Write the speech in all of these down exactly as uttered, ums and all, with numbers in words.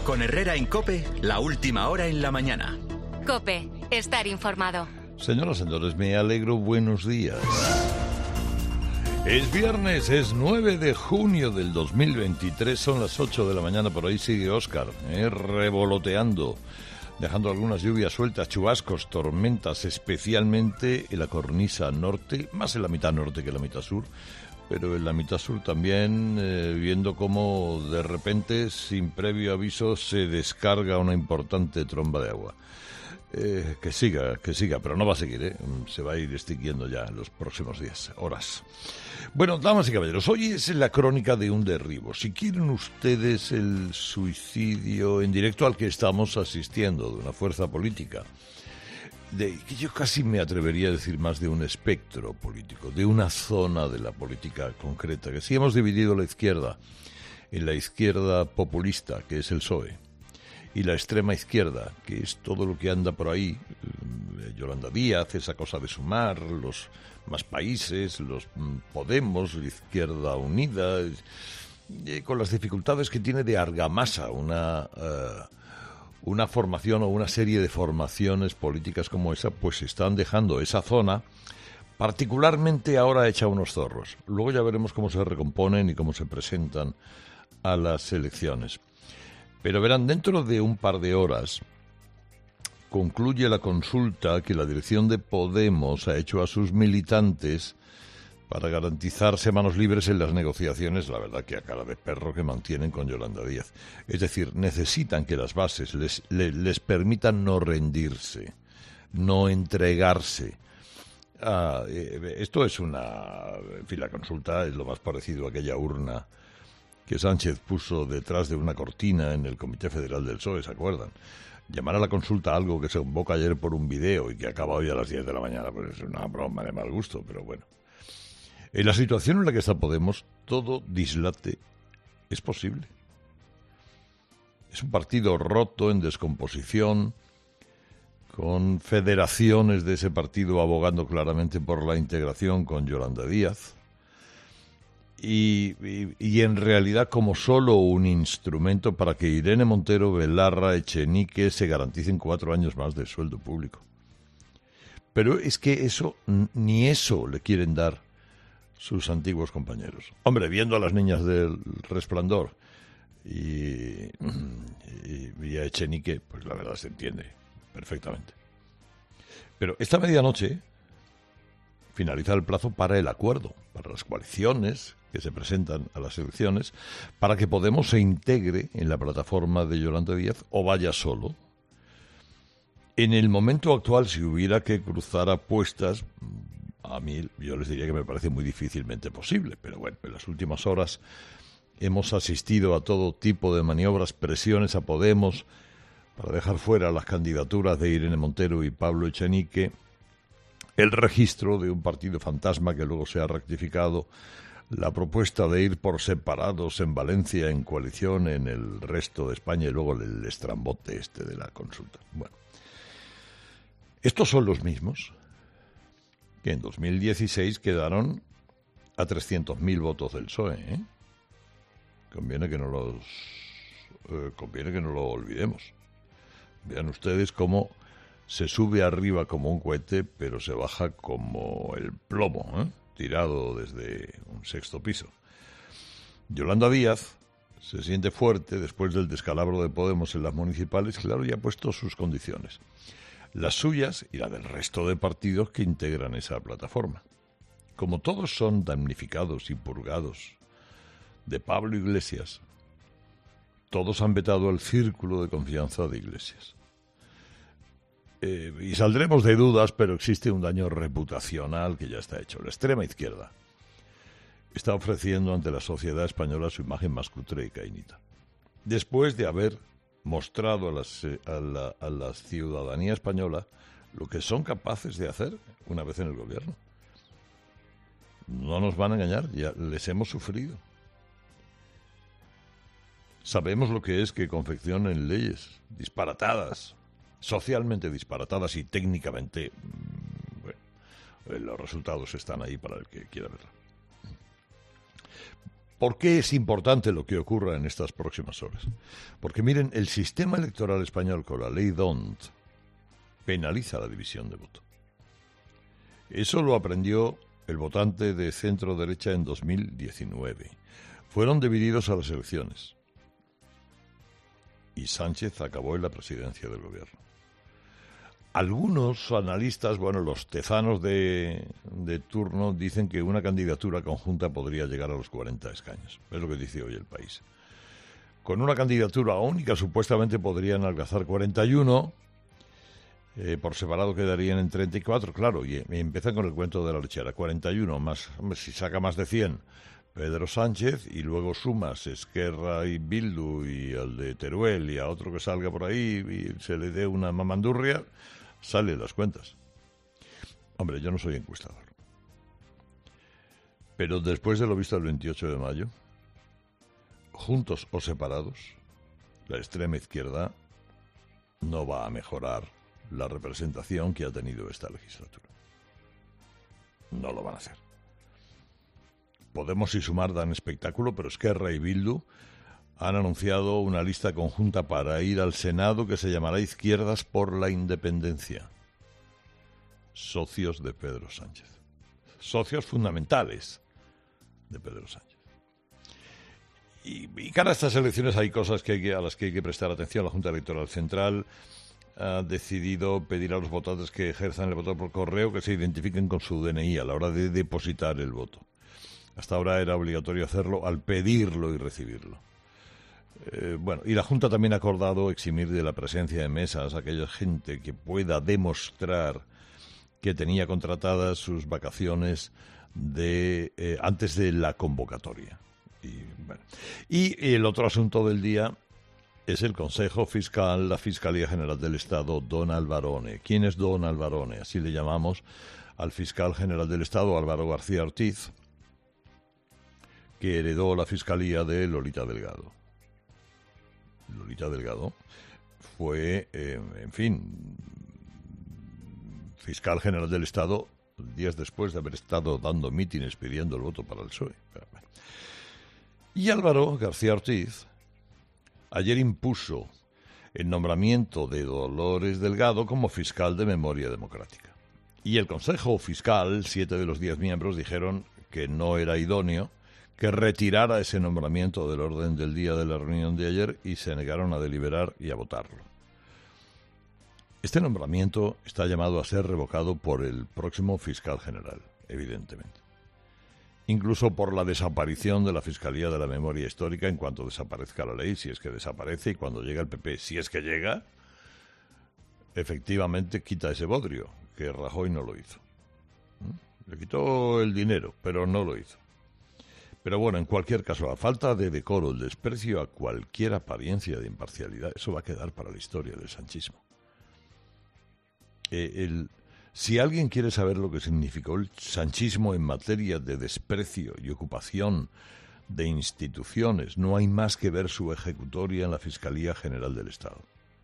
Con Herrera en COPE, la última hora en la mañana. COPE, estar informado. Señoras y señores, me alegro, buenos días. Es viernes, es nueve de junio del dos mil veintitrés, son las ocho de la mañana, por ahí sigue Óscar, eh, revoloteando, dejando algunas lluvias sueltas, chubascos, tormentas, especialmente en la cornisa norte, más en la mitad norte que en la mitad sur, pero en la mitad sur también, eh, viendo cómo de repente, sin previo aviso, se descarga una importante tromba de agua. Eh, que siga, que siga, pero no va a seguir, ¿eh? Se va a ir extinguiendo ya en los próximos días, horas. Bueno, damas y caballeros, hoy es la crónica de un derribo. Si quieren ustedes el suicidio en directo al que estamos asistiendo de una fuerza política, de que yo casi me atrevería a decir más de un espectro político, de una zona de la política concreta, que si hemos dividido la izquierda en la izquierda populista, que es el P S O E, y la extrema izquierda, que es todo lo que anda por ahí, eh, Yolanda Díaz, esa cosa de sumar, los más países, los mm, Podemos, la Izquierda Unida, eh, con las dificultades que tiene de argamasa una, eh, una formación o una serie de formaciones políticas como esa, pues están dejando esa zona particularmente ahora hecha unos zorros. Luego ya veremos cómo se recomponen y cómo se presentan a las elecciones. Pero verán, dentro de un par de horas concluye la consulta que la dirección de Podemos ha hecho a sus militantes para garantizar semanas libres en las negociaciones, la verdad que a cara de perro, que mantienen con Yolanda Díaz. Es decir, necesitan que las bases les, les, les permitan no rendirse, no entregarse. Ah, eh, esto es una... En fin, la consulta es lo más parecido a aquella urna que Sánchez puso detrás de una cortina en el Comité Federal del P S O E, ¿se acuerdan? Llamar a la consulta algo que se convoca ayer por un video y que acaba hoy a las diez de la mañana, pues es una broma de mal gusto, pero bueno. En la situación en la que está Podemos, todo dislate es posible. Es un partido roto, en descomposición, con federaciones de ese partido abogando claramente por la integración con Yolanda Díaz. Y, y, y en realidad como solo un instrumento para que Irene Montero, Belarra, Echenique se garanticen cuatro años más de sueldo público. Pero es que eso, ni eso le quieren dar sus antiguos compañeros. Hombre, viendo a las niñas del Resplandor y, y, y a Echenique, pues la verdad se entiende perfectamente. Pero esta medianoche finaliza el plazo para el acuerdo, para las coaliciones que se presentan a las elecciones, para que Podemos se integre en la plataforma de Yolanda Díaz o vaya solo. En el momento actual, si hubiera que cruzar apuestas, a mí yo les diría que me parece muy difícilmente posible, pero bueno, en las últimas horas hemos asistido a todo tipo de maniobras, presiones a Podemos para dejar fuera las candidaturas de Irene Montero y Pablo Echenique, el registro de un partido fantasma que luego se ha rectificado, la propuesta de ir por separados en Valencia en coalición en el resto de España y luego el estrambote este de la consulta. Bueno, estos son los mismos que en dos mil dieciséis quedaron a trescientos mil votos del P S O E, ¿eh? Conviene que no los eh, conviene que no lo olvidemos. Vean ustedes cómo se sube arriba como un cohete, pero se baja como el plomo, ¿eh? Tirado desde un sexto piso. Yolanda Díaz se siente fuerte después del descalabro de Podemos en las municipales, claro, y ha puesto sus condiciones. Las suyas y la del resto de partidos que integran esa plataforma. Como todos son damnificados y purgados de Pablo Iglesias, todos han vetado el círculo de confianza de Iglesias. Eh, y saldremos de dudas, pero existe un daño reputacional que ya está hecho. La extrema izquierda está ofreciendo ante la sociedad española su imagen más cutre y caínita. Después de haber mostrado a, las, a, la, a la ciudadanía española lo que son capaces de hacer una vez en el gobierno. No nos van a engañar, ya les hemos sufrido. Sabemos lo que es que confeccionen leyes disparatadas, socialmente disparatadas y técnicamente, bueno, los resultados están ahí para el que quiera verlo. ¿Por qué es importante lo que ocurra en estas próximas horas? Porque miren, el sistema electoral español con la ley D O N T penaliza la división de voto. Eso lo aprendió el votante de centro derecha en dos mil diecinueve. Fueron divididos a las elecciones y Sánchez acabó en la presidencia del gobierno. Algunos analistas, bueno, los tezanos de, de turno, dicen que una candidatura conjunta podría llegar a los cuarenta escaños. Es lo que dice hoy El País. Con una candidatura única supuestamente podrían alcanzar cuarenta y uno, eh, por separado quedarían en treinta y cuatro, claro, y, y empiezan con el cuento de la lechera. cuarenta y uno más, hombre, si saca más de cien, Pedro Sánchez, y luego sumas Esquerra y Bildu y al de Teruel y a otro que salga por ahí y se le dé una mamandurria, salen las cuentas. Hombre, yo no soy encuestador, pero después de lo visto el veintiocho de mayo, juntos o separados, la extrema izquierda no va a mejorar la representación que ha tenido esta legislatura. No lo van a hacer. Podemos y Sumar dan espectáculo, pero Esquerra y Bildu han anunciado una lista conjunta para ir al Senado que se llamará Izquierdas por la Independencia. Socios de Pedro Sánchez. Socios fundamentales de Pedro Sánchez. Y, y cara a estas elecciones hay cosas que hay que, a las que hay que prestar atención. La Junta Electoral Central ha decidido pedir a los votantes que ejerzan el voto por correo que se identifiquen con su D N I a la hora de depositar el voto. Hasta ahora era obligatorio hacerlo al pedirlo y recibirlo. Eh, bueno, y la Junta también ha acordado eximir de la presencia de mesas a aquella gente que pueda demostrar que tenía contratadas sus vacaciones de eh, antes de la convocatoria. Y, bueno. y el otro asunto del día es el Consejo Fiscal, la Fiscalía General del Estado, Don Alvarone. ¿Quién es Don Alvarone? Así le llamamos al fiscal general del Estado, Álvaro García Ortiz, que heredó la fiscalía de Lolita Delgado. Lolita Delgado fue, eh, en fin, fiscal general del Estado días después de haber estado dando mítines pidiendo el voto para el P S O E. Y Álvaro García Ortiz ayer impuso el nombramiento de Dolores Delgado como fiscal de Memoria Democrática. Y el Consejo Fiscal, siete de los diez miembros, dijeron que no era idóneo que retirara ese nombramiento del orden del día de la reunión de ayer y se negaron a deliberar y a votarlo. Este nombramiento está llamado a ser revocado por el próximo fiscal general, evidentemente. Incluso por la desaparición de la Fiscalía de la Memoria Histórica en cuanto desaparezca la ley, si es que desaparece, y cuando llega el P P, si es que llega, efectivamente quita ese bodrio, que Rajoy no lo hizo. Le quitó el dinero, pero no lo hizo. Pero bueno, en cualquier caso, a falta de decoro, el desprecio a cualquier apariencia de imparcialidad, eso va a quedar para la historia del sanchismo. Eh, el, si alguien quiere saber lo que significó el sanchismo en materia de desprecio y ocupación de instituciones, no hay más que ver su ejecutoria en la Fiscalía General del Estado.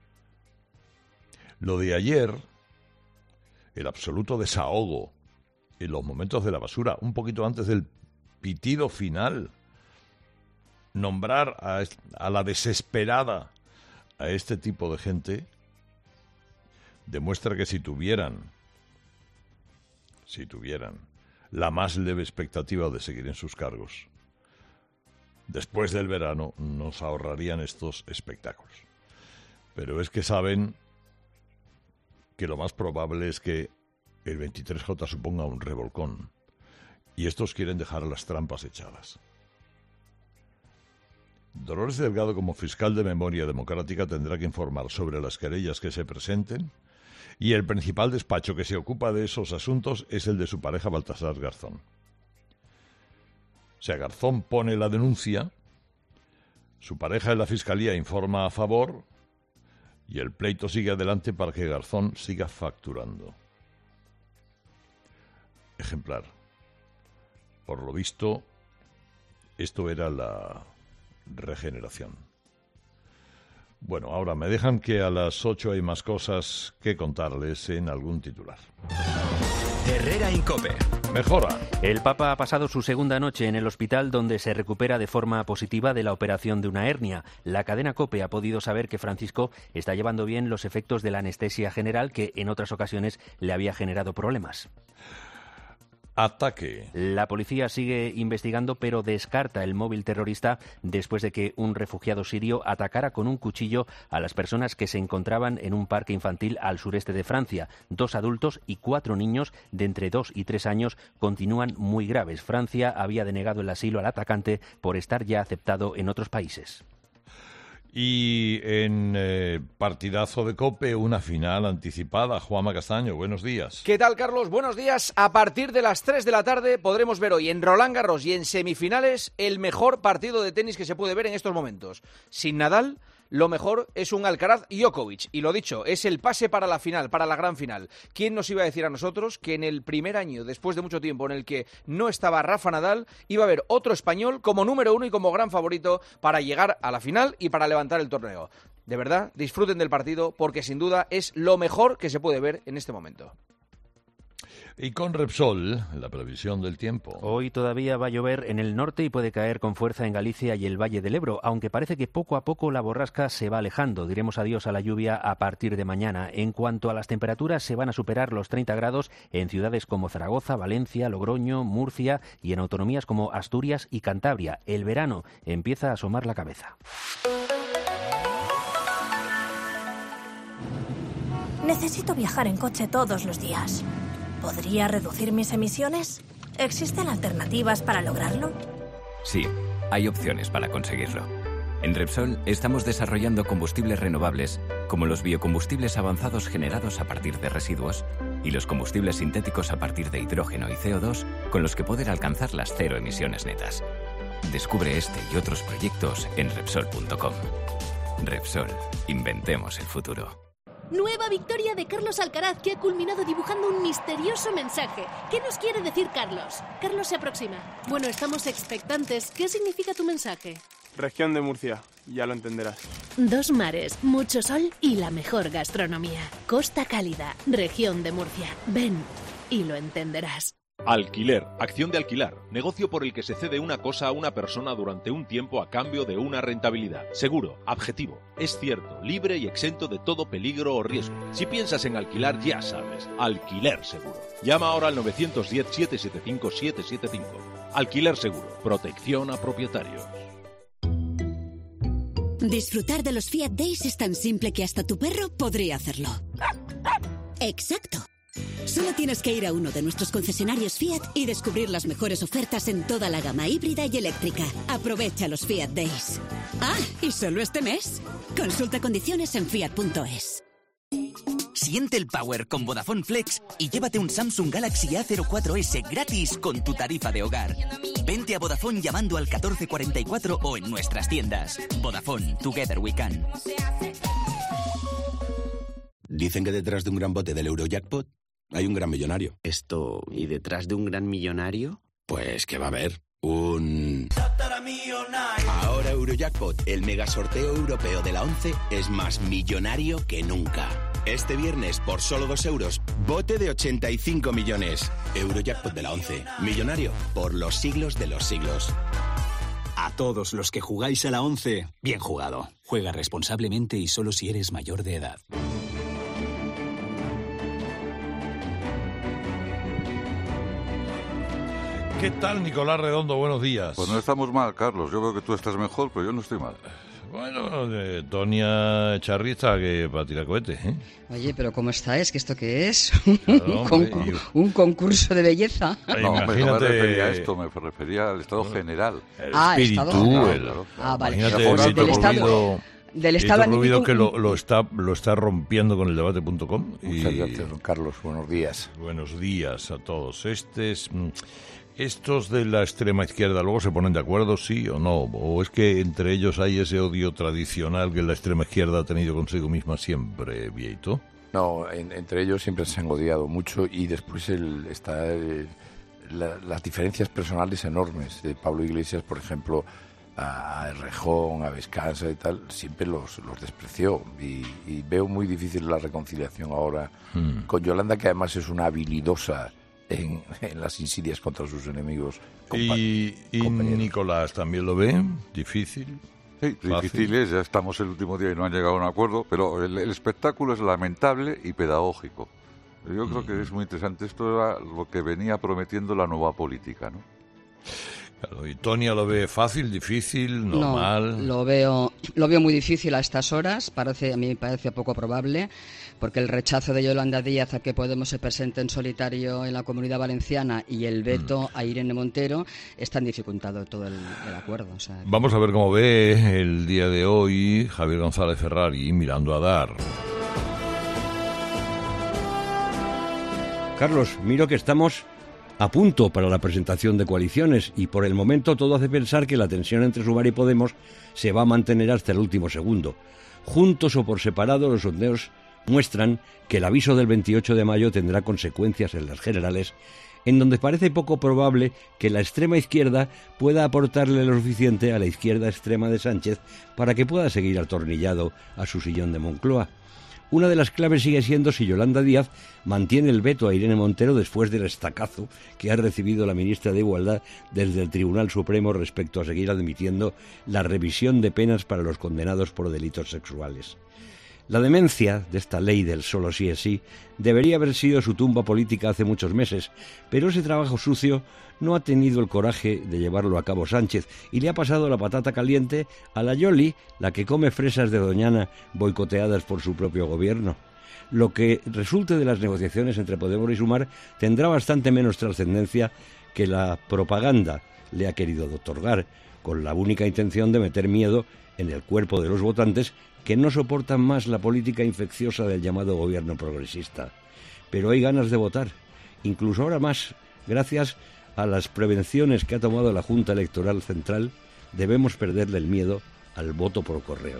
Lo de ayer, el absoluto desahogo en los momentos de la basura, un poquito antes del pitido final, nombrar a, a la desesperada a este tipo de gente, demuestra que si tuvieran, si tuvieran la más leve expectativa de seguir en sus cargos, después del verano nos ahorrarían estos espectáculos. Pero es que saben que lo más probable es que el veintitrés J suponga un revolcón. Y estos quieren dejar las trampas echadas. Dolores Delgado, como fiscal de Memoria Democrática, tendrá que informar sobre las querellas que se presenten, y el principal despacho que se ocupa de esos asuntos es el de su pareja Baltasar Garzón. O sea, Garzón pone la denuncia, su pareja en la fiscalía informa a favor, y el pleito sigue adelante para que Garzón siga facturando. Ejemplar. Por lo visto, esto era la regeneración. Bueno, ahora me dejan que a las ocho hay más cosas que contarles en algún titular. Herrera Incope. Mejora. El Papa ha pasado su segunda noche en el hospital, donde se recupera de forma positiva de la operación de una hernia. La cadena COPE ha podido saber que Francisco está llevando bien los efectos de la anestesia general, que en otras ocasiones le había generado problemas. Ataque. La policía sigue investigando, pero descarta el móvil terrorista después de que un refugiado sirio atacara con un cuchillo a las personas que se encontraban en un parque infantil al sureste de Francia. Dos adultos y cuatro niños de entre dos y tres años continúan muy graves. Francia había denegado el asilo al atacante por estar ya aceptado en otros países. Y en eh, partidazo de COPE, una final anticipada. Juanma Castaño, buenos días. ¿Qué tal, Carlos? Buenos días. A partir de las tres de la tarde podremos ver hoy en Roland Garros y en semifinales el mejor partido de tenis que se puede ver en estos momentos. Sin Nadal, lo mejor es un Alcaraz-Djokovic. Y lo dicho, es el pase para la final, para la gran final. ¿Quién nos iba a decir a nosotros que en el primer año, después de mucho tiempo en el que no estaba Rafa Nadal, iba a haber otro español como número uno y como gran favorito para llegar a la final y para levantar el torneo? De verdad, disfruten del partido porque sin duda es lo mejor que se puede ver en este momento. Y con Repsol, la previsión del tiempo. Hoy todavía va a llover en el norte y puede caer con fuerza en Galicia y el Valle del Ebro, aunque parece que poco a poco la borrasca se va alejando. Diremos adiós a la lluvia a partir de mañana. En cuanto a las temperaturas, se van a superar los treinta grados en ciudades como Zaragoza, Valencia, Logroño, Murcia y en autonomías como Asturias y Cantabria. El verano empieza a asomar la cabeza. Necesito viajar en coche todos los días. ¿Podría reducir mis emisiones? ¿Existen alternativas para lograrlo? Sí, hay opciones para conseguirlo. En Repsol estamos desarrollando combustibles renovables, como los biocombustibles avanzados generados a partir de residuos y los combustibles sintéticos a partir de hidrógeno y C O dos, con los que poder alcanzar las cero emisiones netas. Descubre este y otros proyectos en Repsol punto com. Repsol, inventemos el futuro. Nueva victoria de Carlos Alcaraz, que ha culminado dibujando un misterioso mensaje. ¿Qué nos quiere decir Carlos? Carlos se aproxima. Bueno, estamos expectantes. ¿Qué significa tu mensaje? Región de Murcia, ya lo entenderás. Dos mares, mucho sol y la mejor gastronomía. Costa Cálida, región de Murcia. Ven y lo entenderás. Alquiler, acción de alquilar, negocio por el que se cede una cosa a una persona durante un tiempo a cambio de una rentabilidad. Seguro, objetivo, es cierto, libre y exento de todo peligro o riesgo. Si piensas en alquilar, ya sabes, Alquiler Seguro. Llama ahora al nueve uno cero, siete siete cinco, siete siete cinco. Alquiler Seguro, protección a propietarios. Disfrutar de los Fiat Days es tan simple que hasta tu perro podría hacerlo. Exacto. Solo tienes que ir a uno de nuestros concesionarios Fiat y descubrir las mejores ofertas en toda la gama híbrida y eléctrica. Aprovecha los Fiat Days. Ah, y solo este mes. Consulta condiciones en fiat punto es. Siente el power con Vodafone Flex y llévate un Samsung Galaxy A cero cuatro ese gratis con tu tarifa de hogar. Vente a Vodafone llamando al catorce cuarenta y cuatro o en nuestras tiendas. Vodafone, together we can. Dicen que detrás de un gran bote del Eurojackpot hay un gran millonario. Esto, ¿y detrás de un gran millonario? Pues que va a haber un... Ahora Eurojackpot, el mega sorteo europeo de la once, es más millonario que nunca. Este viernes, por solo dos euros, bote de ochenta y cinco millones. Eurojackpot de la once, millonario por los siglos de los siglos. A todos los que jugáis a la once, bien jugado. Juega responsablemente y solo si eres mayor de edad. ¿Qué tal, Nicolás Redondo? Buenos días. Pues no estamos mal, Carlos. Yo creo que tú estás mejor, pero yo no estoy mal. Bueno, de Tonia Charrista que para tirar cohetes, ¿eh? Oye, pero ¿cómo estáis? ¿Que esto qué es? Claro, ¿Un, con, un concurso de belleza? No, hombre, no me refería a esto, me refería al estado general. El ah, espíritu. Estado El, claro. Ah, vale. Imagínate Pues el del estado... Del estado anímico que lo, lo, está, lo está rompiendo con el debate punto com. Muchas y... gracias, don Carlos. Buenos días. Buenos días a todos. Este es... ¿Estos de la extrema izquierda luego se ponen de acuerdo, sí o no? ¿O es que entre ellos hay ese odio tradicional que la extrema izquierda ha tenido consigo misma siempre, Vieito? No, en, entre ellos siempre se han odiado mucho y después el, está el, la, las diferencias personales enormes. De Pablo Iglesias, por ejemplo, a, a Errejón, a Vescanza y tal, siempre los, los despreció. Y, y veo muy difícil la reconciliación ahora hmm. con Yolanda, que además es una habilidosa en, en las insidias contra sus enemigos. ¿Y, y Nicolás también lo ve? ¿Difícil? Sí, difícil es, ya estamos el último día y no han llegado a un acuerdo, pero el, el espectáculo es lamentable y pedagógico. Yo creo que es muy interesante. Esto era lo que venía prometiendo la nueva política, ¿no? Claro, ¿y Tonia lo ve fácil, difícil, normal? No, lo veo, lo veo muy difícil a estas horas. Parece, a mí me parece poco probable, porque el rechazo de Yolanda Díaz a que Podemos se presente en solitario en la Comunidad Valenciana y el veto mm. a Irene Montero están dificultando todo el, el acuerdo. O sea, Vamos a ver cómo ve el día de hoy Javier González Ferrari mirando a Dar. Carlos, miro que estamos a punto para la presentación de coaliciones y por el momento todo hace pensar que la tensión entre Sumar y Podemos se va a mantener hasta el último segundo. Juntos o por separado, los sondeos muestran que el aviso del veintiocho de mayo tendrá consecuencias en las generales, en donde parece poco probable que la extrema izquierda pueda aportarle lo suficiente a la izquierda extrema de Sánchez para que pueda seguir atornillado a su sillón de Moncloa. Una de las claves sigue siendo si Yolanda Díaz mantiene el veto a Irene Montero después del estacazo que ha recibido la ministra de Igualdad desde el Tribunal Supremo respecto a seguir admitiendo la revisión de penas para los condenados por delitos sexuales. La demencia de esta ley del solo sí es sí debería haber sido su tumba política hace muchos meses, pero ese trabajo sucio no ha tenido el coraje de llevarlo a cabo Sánchez y le ha pasado la patata caliente a la Yoli, la que come fresas de Doñana boicoteadas por su propio gobierno. Lo que resulte de las negociaciones entre Podemos y Sumar tendrá bastante menos trascendencia que la propaganda le ha querido otorgar, con la única intención de meter miedo en el cuerpo de los votantes que no soportan más la política infecciosa del llamado gobierno progresista. Pero hay ganas de votar, incluso ahora más, gracias a las prevenciones que ha tomado la Junta Electoral Central. Debemos perderle el miedo al voto por correo.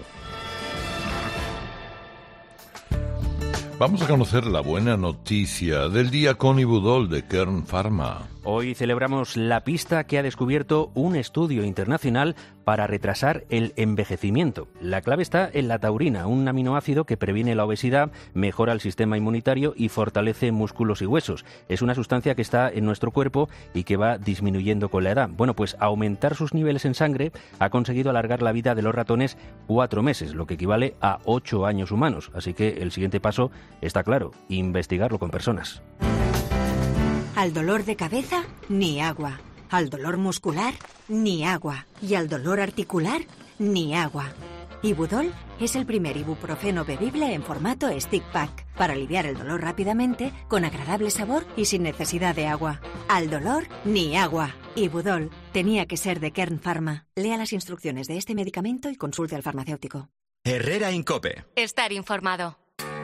Vamos a conocer la buena noticia del día con Ibudol de Kern Pharma. Hoy celebramos la pista que ha descubierto un estudio internacional para retrasar el envejecimiento. La clave está en la taurina, un aminoácido que previene la obesidad, mejora el sistema inmunitario y fortalece músculos y huesos. Es una sustancia que está en nuestro cuerpo y que va disminuyendo con la edad. Bueno, pues aumentar sus niveles en sangre ha conseguido alargar la vida de los ratones cuatro meses, lo que equivale a ocho años humanos. Así que el siguiente paso está claro, investigarlo con personas. Al dolor de cabeza, ni agua. Al dolor muscular, ni agua. Y al dolor articular, ni agua. Ibudol es el primer ibuprofeno bebible en formato stick pack para aliviar el dolor rápidamente, con agradable sabor y sin necesidad de agua. Al dolor, ni agua. Ibudol tenía que ser de Kern Pharma. Lea las instrucciones de este medicamento y consulte al farmacéutico. Herrera Incope. Estar informado.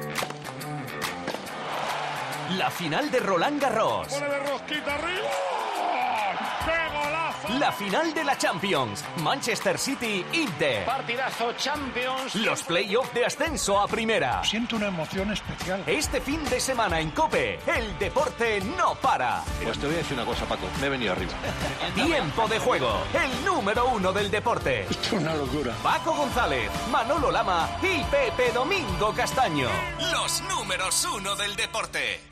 La final de Roland Garros. ¡Ponele rosquita arriba! ¡Qué golazo! La final de la Champions. Manchester City Inter. Partidazo Champions. Los playoffs de ascenso a primera. Siento una emoción especial. Este fin de semana en COPE, el deporte no para. Pues te voy a decir una cosa, Paco. Me he venido arriba. Tiempo de juego. El número uno del deporte. Esto es una locura. Paco González, Manolo Lama y Pepe Domingo Castaño. Los números uno del deporte.